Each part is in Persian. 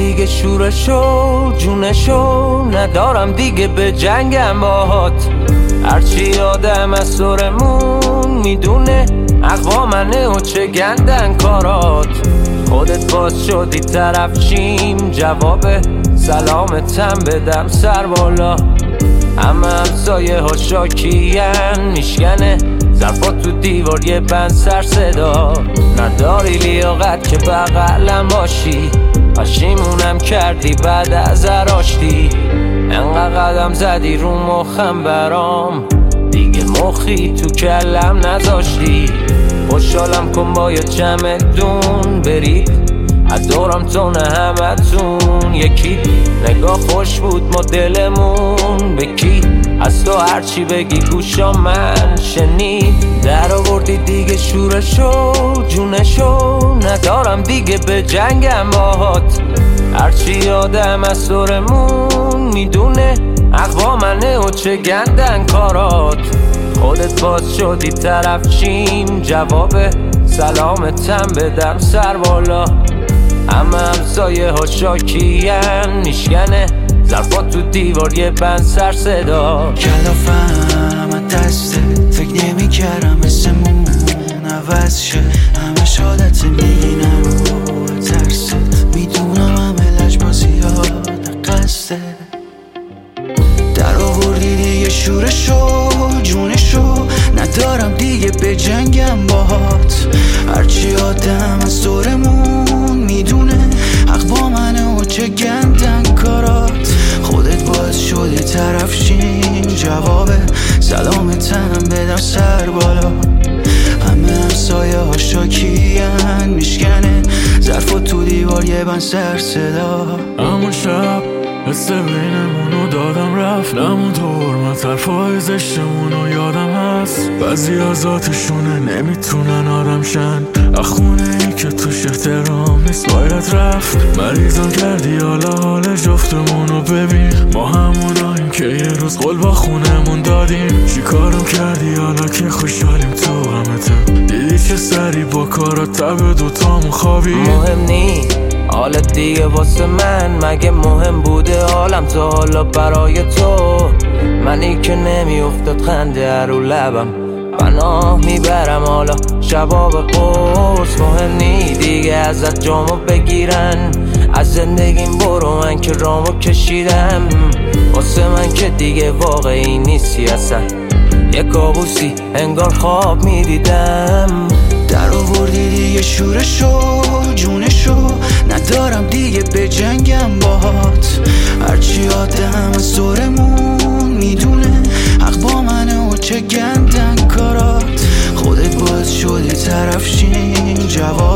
دیگه شورشو جونشو ندارم دیگه به جنگم باهات. هرچی آدم از سرمون میدونه اقوامنه و چه گندن کارات. خودت باز شدی طرف چیم جواب سلامتم بدم سر بالا. همه همسایه ها شاکین میشکنه ظرفات تو دیوار یه بند سر صدا. نداری لیاقت که بغلم باشی پشیمونم کردی بعد از راشتی. انقدر قدم زدی رو مخم برام دیگه مخی تو کلم نذاشتی. خوشحالم کن با یه چمدون برید از دورم تو نه همتون یکی. نگاه خوش بود ما دلمون به کی از تو هرچی بگی گوشا من شنید. در آوردی دیگه شورشو جونشو ندارم دیگه به جنگم باهات. هرچی آدم از سرمون میدونه اقوامنه و چه گندن کارات. خودت باز شدی طرف چیم جواب سلامتم بدم سر بالا. همه همسایه ها شاکین میشکنه ظرفات تو دیوار یه بند سر صدا. کلافم از دستت فکر نمی کردم اسمون عوض شه. همه شادت میگی نرو ترست میدونم همه لجبازیات قصده. در آوردی دیگه شورشو جونشو ندارم دیگه به جنگم باهات. هرچی آدم از دورمون میدونه حق با منه و چه گندن کارات. خودت باز شدی طرف شین جواب سلامتم بدم سر بالا. همه همسایه ها شاکین میشکنه ظرفات تو دیوار یه بند سر صدا. همون شب حس بینمونو دادم رفت نمون دور من طرفای زشتمونو یادم هست. بعضی از ذاتشونه نمیتونن آدم شن اخونه ای که توش احترام نیست باید رفت. مریضم کردی حال جفتمونو ببین ما هموناییم که یه روز قول با خونمون دادیم. چی کارم کردی حالا که خوشحالیم تو غمتم دیدی چه سری با کارات تب دوتامون خوابی. مهم نی حالت دیگه واسه من مگه مهم بوده حالم تا حالا برای تو. منی که نمیافتاد خنده رو لبم پناه میبرم حالا شباب قرص. مهم نی دیگه ازت جامو بگیرن از زندگیم برو من که رامو کشیدم. واسه من که دیگه واقعی نیستی اصلا یه کابوسی انگار خواب میدیدم. در آوردی دیگه شورشو جونشو ندارم دیگه به جنگم باهات. هرچی آدم از دورمون میدونه حق با منه و چه گندن کارات. خودت باز شدی طرف شین جواب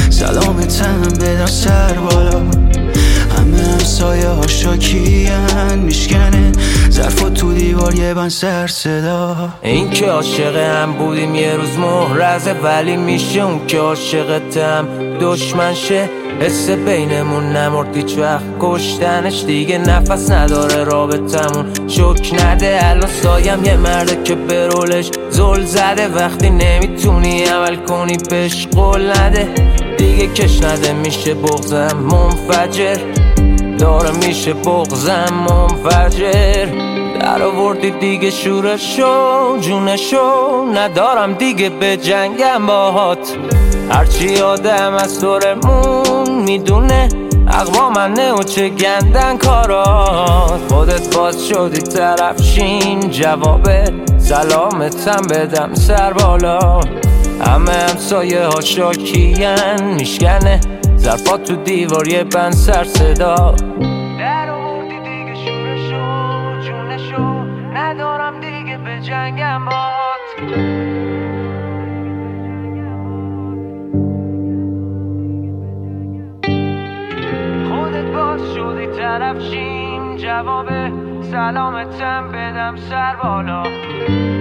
سلامتم بدم سر بالا. همه همسایه ها شاکین میشکنه ظرفات تو دیوار یه بند سر صدا. این که عاشق هم بودیم یه روز محرزه ولی میشه اون که عاشقتم دشمن شه. حس بینمون نمرد هیچ وقت کشتنش دیگه نفس نداره رابطمون شک نده. الان سایم یه مرده که به رولش زل زده وقتی نمیتونی عمل کنی بهش قول نده. دیگه کش نده میشه بغضم منفجر داره میشه بغضم منفجر. در آوردی دیگه شورشو جونشو ندارم دیگه به جنگم باهات. هرچی آدم از دورمون میدونه اقوامنه و چه گندن کارات. خودت باز شدی طرف شین جواب سلامتم بدم سر بالا. همه همسایه ها شاکین میشکنه ظرفات تو دیوار یه بند سر صدا. در آوردی دیگه شورشو جونشو ندارم دیگه به جنگم باهات. خودت باز شدی طرف شیم جواب سلامتم بدم سر بالا.